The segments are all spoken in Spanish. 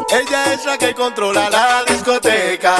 Ella es la que controla la discoteca.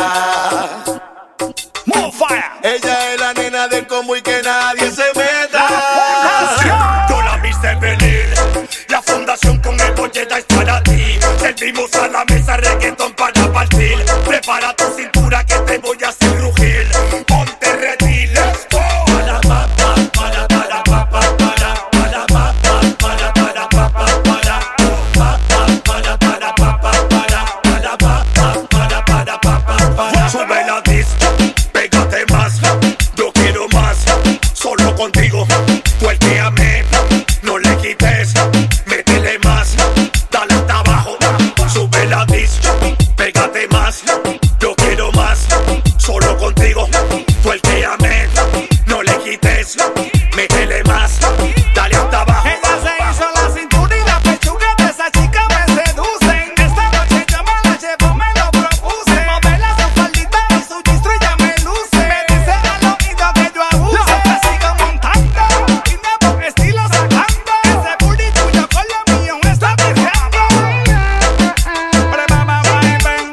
More fire. Ella es la nena del combo y que nadie se meta. Tú la viste venir. La fundación con el bolleta es para ti. Servimos a la mesa reggaetón para partir. Prepara tu cintura que te voy a hacer rugir. Ponte ready, let's go. Para pa pa para para pa pa para para pa pa para para pa pa para pa pa para para pa pa para para pa pa para para pa pa para. Sube la disco, pégate más. Yo quiero más, solo contigo. Tuerquéame, no le quites. Métele más, dale hasta abajo. Sube la disco, pégate más. Yo quiero más, solo contigo. Tuerquéame, no le quites. Métele más, dale hasta abajo. Ella se hizo la cintura y la pechuga de esa chica me seducen. Esta noche yo me la llevo, me lo propuse. Modela su faldita y su gistro y ya me luce. Me dice al oído que yo abuse. Me sigo montando y nuevo estilo sacando. Ese booty tuyo con lo mío está virgando. Prepara, ven.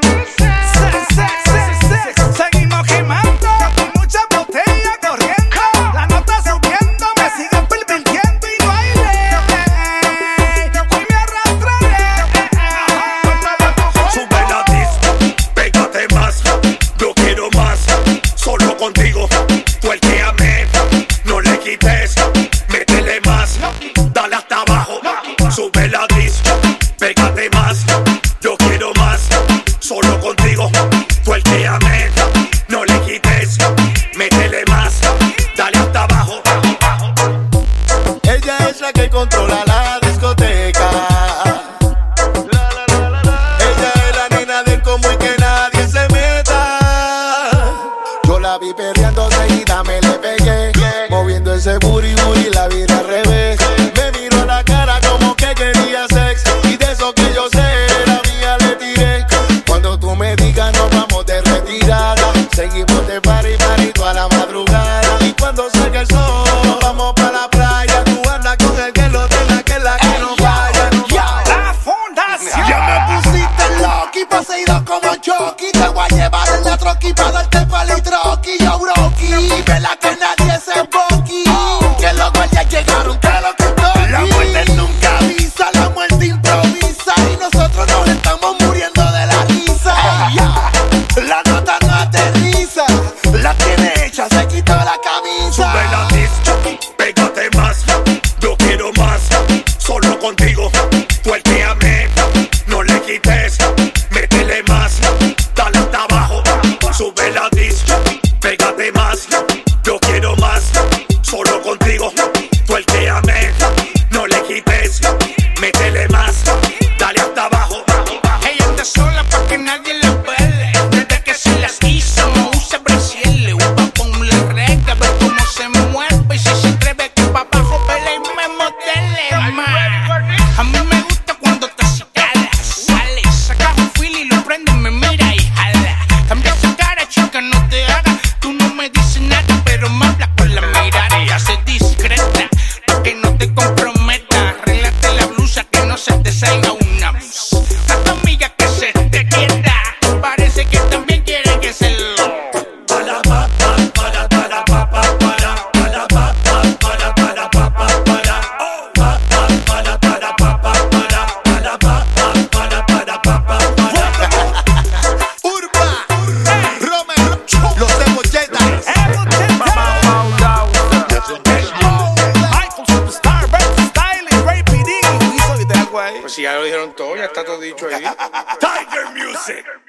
Seguimos quemando con mucha botella corriendo. La nota subiendo, me sigue pervirtiendo y no hay ley. Hoy me arrastraré. Sube la disco, pégate más. Yo quiero más, solo contigo. Tuerquéame, no le quites. Métele más, dale hasta abajo. Sube la disco, pégate más. Yo quiero más, solo contigo. Tuerquéame, no le quites. Métele más, dale hasta abajo. Ella es la que controla la discoteca. Ella es la nena del combo y que nadie se meta. Yo la vi perreando seguida, me le pegué. Moviendo ese booty booty, la vi al revés. Me miró a la cara como que quería sex. Y de eso que yo sé, la mía le tiré. Cuando tú me digas nos vamos de retirada. Seguimos de party party toda la madrugada. Y cuando salga el sol, nos vamos para la playa. Tú andas con el que lo tenga, que es la que no falla. La fundación. Ya me pusiste loqui, poseído como Chucky. Te voy a llevar en la troqui pa' darte palitroqui. Yo broqui, vela que nadie se emboqui. Que los guardias llegaron, que lo que estoy. La muerte nunca avisa, la muerte improvisa. Y nosotros nos estamos muriendo de la risa. La nota no aterriza, la tiene hecha, se quitó la camisa. Sube la disco, pégate más. Yo quiero más, solo contigo. Tuerquéame, no le quites. Métele más, dale hasta abajo. Sube la disco, pégate más. Yo quiero más, solo contigo. Tuerquéame, no le quites. Métele más, dale hasta abajo. Ella anda sola pa' que nadie la pele. Desde que se las hizo, no usa brasiles. Upa, ponle regla, ver cómo se mueve. Y si se atreve que pa' abajo pele y me modele más. A mí me gusta cuando te secalas, sales, sacas un fil y lo prendes, me mira y jala. Cambia esa cara, chica, no te hagas. Tú no me dices nada, pero me hablas con la mirada. Y haces discreta, pa' que no te comprometa. Arréglate la blusa, que no se te salga una blusa. A tu amiga que se te quiera, parece que también quiere que se lo. Para pa pa para para pa pa para para pa pa para para pa pa para pa pa para para pa pa para para pa pa para para pa pa para. Urba, Romero, los de bolleta. Michael Superstar, Bert Style, Ray PD. Hizo de algo ahí. Pues si ya lo dijeron todo, ya está todo dicho ahí. Tiger Music.